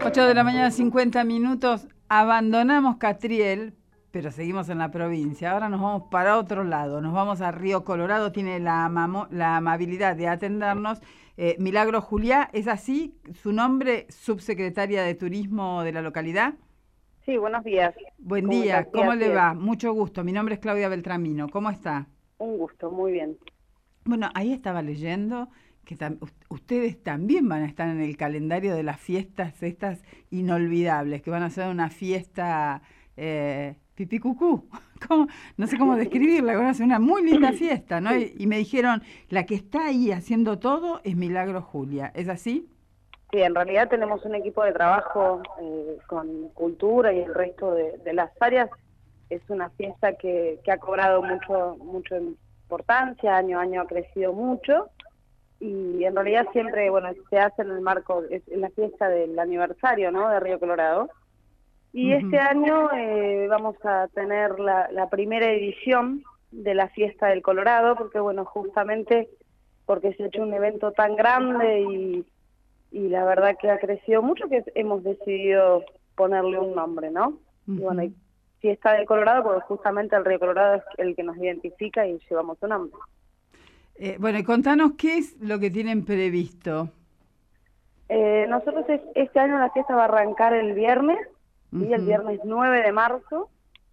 8 de la mañana, 50 minutos. Abandonamos Catriel, pero seguimos en la provincia. Ahora nos vamos para otro lado. Nos vamos a Río Colorado. Tiene la amabilidad de atendernos Milagro Juliá. ¿Es así? ¿Su nombre, subsecretaria de Turismo de la localidad? Sí, buenos días. Buen día. ¿Cómo le va? Mucho gusto. Mi nombre es Claudia Beltramino. ¿Cómo está? Un gusto, muy bien. Bueno, ahí estaba leyendo que ustedes también van a estar en el calendario de las fiestas estas inolvidables, que van a ser una fiesta pipí cucú. No sé cómo describirla, van a ser una muy linda fiesta, ¿no? Sí. Y me dijeron, la que está ahí haciendo todo es Milagro Julia. ¿Es así? Sí, en realidad tenemos un equipo de trabajo con cultura y el resto de las áreas. Es una fiesta que ha cobrado mucha importancia, año a año ha crecido mucho. Y en realidad siempre, bueno, se hace en el marco, es la fiesta del aniversario, ¿no?, de Río Colorado. Y este año vamos a tener la primera edición de la fiesta del Colorado, porque bueno, justamente porque se ha hecho un evento tan grande y la verdad que ha crecido mucho que hemos decidido ponerle un nombre, ¿no? Y bueno, y fiesta del Colorado, porque justamente el Río Colorado es el que nos identifica y llevamos su nombre. Bueno, y contanos qué es lo que tienen previsto. Nosotros este año la fiesta va a arrancar el viernes, ¿sí? El viernes 9 de marzo.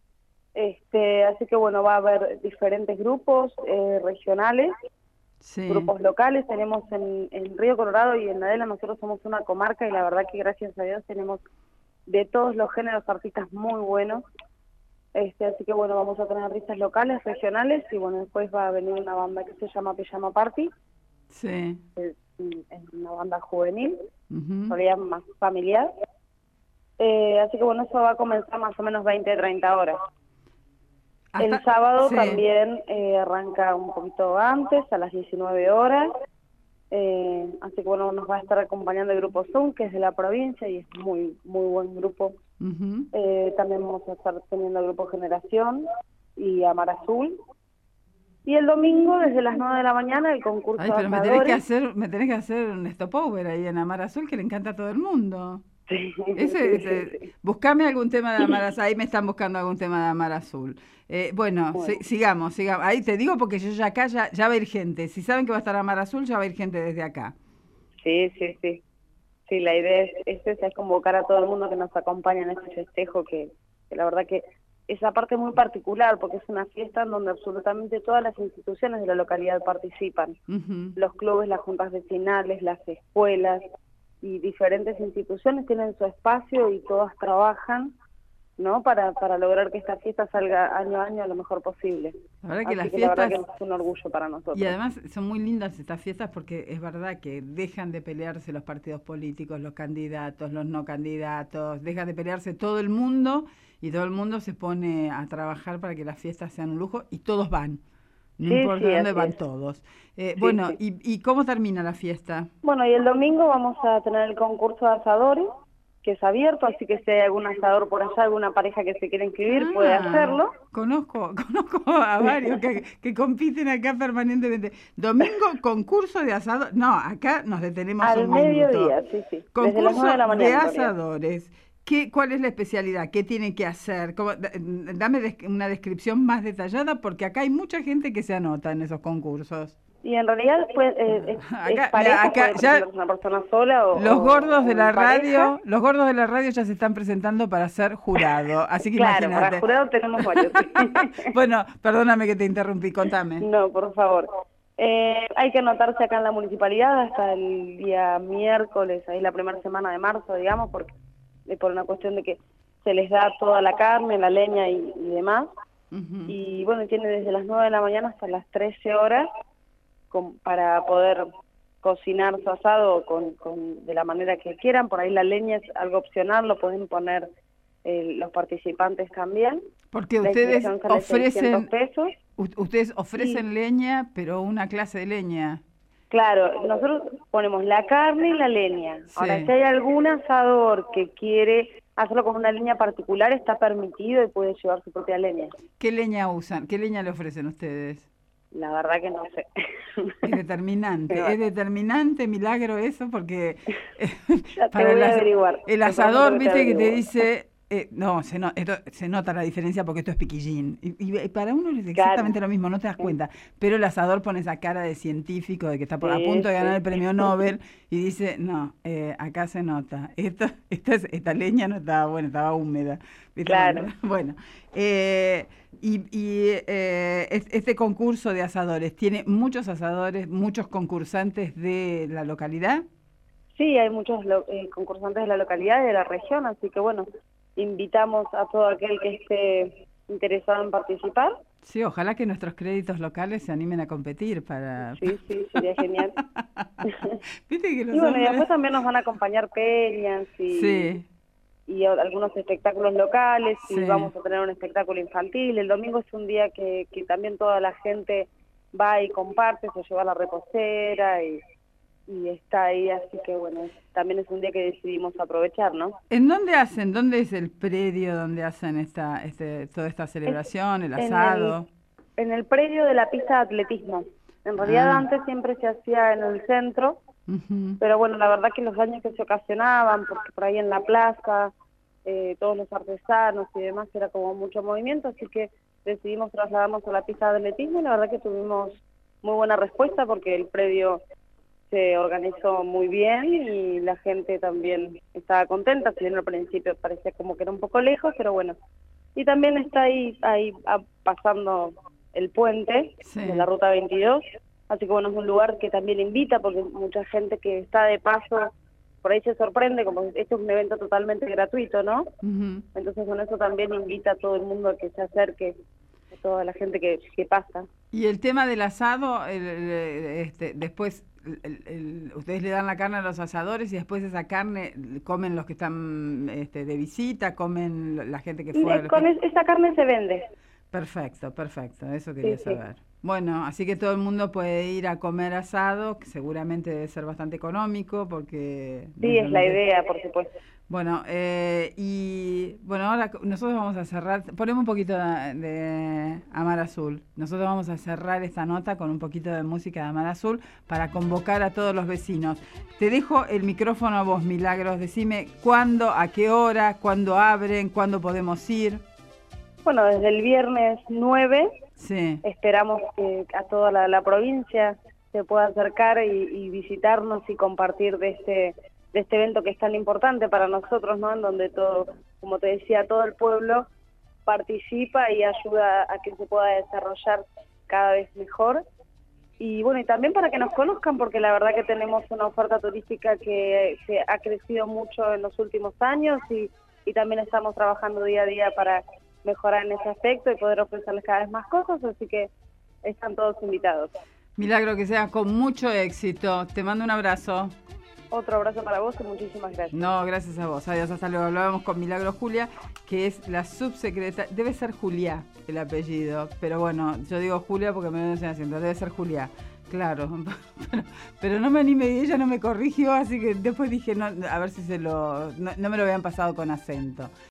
Así que bueno, va a haber diferentes grupos regionales, Sí. grupos locales. Tenemos en Río Colorado y en Adela, nosotros somos una comarca y la verdad que gracias a Dios tenemos de todos los géneros artistas muy buenos. Así que bueno, vamos a tener artistas locales, regionales, y bueno, después va a venir una banda que se llama Pijama Party. Sí. Es una banda juvenil, todavía más familiar. Así que bueno, eso va a comenzar más o menos 20-30 horas. El sábado también arranca un poquito antes, a las 19 horas. Así que bueno, nos va a estar acompañando el grupo Zoom, que es de la provincia y es muy buen grupo. También vamos a estar teniendo el grupo Generación y Amar Azul. Y el domingo, desde las 9 de la mañana, el concurso de pero asadores. me tenés que hacer un stopover ahí en Amar Azul, que le encanta a todo el mundo. Sí, sí. Buscame algún tema de Amar Azul. Ahí me están buscando algún tema de Amar Azul. Bueno. Sigamos. Ahí te digo porque yo ya acá ya va a ir gente. Si saben que va a estar Amar Azul, ya va a ir gente desde acá. Sí. Sí, la idea es convocar a todo el mundo que nos acompaña en este festejo, que la verdad que esa parte muy particular, porque es una fiesta en donde absolutamente todas las instituciones de la localidad participan. Los clubes, las juntas vecinales, las escuelas y diferentes instituciones tienen su espacio y todas trabajan, ¿no?, para lograr que esta fiesta salga año a año lo mejor posible. La verdad que Así que la verdad que es un orgullo para nosotros. Y además son muy lindas estas fiestas porque es verdad que dejan de pelearse los partidos políticos, los candidatos, los no candidatos, dejan de pelearse todo el mundo y todo el mundo se pone a trabajar para que las fiestas sean un lujo y todos van. No importa dónde van todos. Bueno, sí. ¿Y cómo termina la fiesta? Bueno, y el domingo vamos a tener el concurso de asadores, que es abierto, así que si hay algún asador por allá, alguna pareja que se quiera inscribir, puede hacerlo. Conozco a varios que compiten acá permanentemente. Domingo, concurso de asadores. No, acá nos detenemos al un minuto. mediodía, sí. Concurso desde las 9 de la mañana, de asadores. ¿Cuál es la especialidad? ¿Qué tienen que hacer? Dame una descripción más detallada, porque acá hay mucha gente que se anota en esos concursos. Y en realidad es pareja, puede ser una persona sola o los gordos de la radio, ya se están presentando para ser jurado, así que claro, imagínate. Para jurado tenemos varios. Bueno, perdóname que te interrumpí, contame. No, por favor. Hay que anotarse acá en la municipalidad hasta el día miércoles, ahí la primera semana de marzo, digamos, porque por una cuestión de que se les da toda la carne, la leña y demás. Y bueno, tiene desde las 9 de la mañana hasta las 13 horas para poder cocinar su asado de la manera que quieran. Por ahí la leña es algo opcional, lo pueden poner los participantes también. Porque ustedes ofrecen leña, pero una clase de leña. Claro, nosotros ponemos la carne y la leña. Sí. Ahora, si hay algún asador que quiere hacerlo con una leña particular, está permitido y puede llevar su propia leña. ¿Qué leña usan? ¿Qué leña le ofrecen ustedes? La verdad que no sé. Es determinante, Milagro, eso, porque Ya te para voy a averiguar. el Te prometo asador, que te viste que te averiguo. dice, no, se nota la diferencia porque esto es piquillín. Y para uno es Claro. exactamente lo mismo, no te das cuenta. Pero el asador pone esa cara de científico, de que está a Sí, punto de ganar sí. el premio Nobel, y dice, no, acá se nota. Esta leña no estaba buena, estaba húmeda. ¿Viste? Claro. Bueno, este concurso de asadores, ¿tiene muchos asadores, muchos concursantes de la localidad? Sí, hay muchos concursantes de la localidad y de la región, así que bueno, invitamos a todo aquel que esté interesado en participar. Sí, ojalá que nuestros créditos locales se animen a competir para... Sí, sí, sería genial. Viste que Y los bueno, y hombres... después también nos van a acompañar peñas Sí, y algunos espectáculos locales y sí. vamos a tener un espectáculo infantil. El domingo es un día que también toda la gente va y comparte, se lleva la reposera y está ahí, así que bueno, también es un día que decidimos aprovechar, ¿no? ¿En dónde hacen? ¿Dónde es el predio donde hacen toda esta Es celebración, el en el, asado? en el predio de la pista de atletismo. En realidad Ah, antes siempre se hacía en el centro, ujú. pero bueno, la verdad que los daños que se ocasionaban, porque por ahí en la plaza, todos los artesanos y demás, era como mucho movimiento, así que decidimos trasladarnos a la pista de atletismo y la verdad que tuvimos muy buena respuesta porque el predio se organizó muy bien y la gente también estaba contenta, si bien al principio parecía como que era un poco lejos, pero bueno. Y también está pasando el puente de la Sí. Ruta 22, así que bueno, es un lugar que también invita porque mucha gente que está de paso por ahí se sorprende, como esto es un evento totalmente gratuito, ¿no? Ujú. Entonces con eso también invita a todo el mundo a que se acerque, a toda la gente que pasa. Y el tema del asado, después ustedes le dan la carne a los asadores y después esa carne comen los que están de visita, comen la gente que fue al Esa carne se vende, Perfecto, perfecto, eso sí, quería sí. saber. Bueno, así que todo el mundo puede ir a comer asado, que seguramente debe ser bastante económico porque no Sí, es lo es la mismo. idea, por supuesto. Bueno, y bueno, ahora nosotros vamos a cerrar, ponemos un poquito de Amar Azul. Nosotros vamos a cerrar esta nota con un poquito de música de Amar Azul para convocar a todos los vecinos. Te dejo el micrófono a vos, Milagros. Decime cuándo, a qué hora, cuándo abren, cuándo podemos ir. Bueno, desde el viernes 9 Sí. esperamos que a toda la provincia se pueda acercar y visitarnos y compartir de este evento que es tan importante para nosotros, ¿no? En donde todo, como te decía, todo el pueblo participa y ayuda a que se pueda desarrollar cada vez mejor. Y bueno, y también para que nos conozcan, porque la verdad que tenemos una oferta turística que ha crecido mucho en los últimos años y también estamos trabajando día a día para mejorar en ese aspecto y poder ofrecerles cada vez más cosas, así que están todos invitados. Milagro, que sea con mucho éxito. Te mando un abrazo. Otro abrazo para vos y muchísimas gracias. No, gracias a vos. Adiós, hasta luego. Hablábamos con Milagro Julia, que es la subsecretaria. Debe ser Juliá el apellido, pero bueno, yo digo Julia porque me lo dicen haciendo. Debe ser Juliá, claro. Pero no me animé y ella no me corrigió, así que después dije, no, a ver si no me lo habían pasado con acento.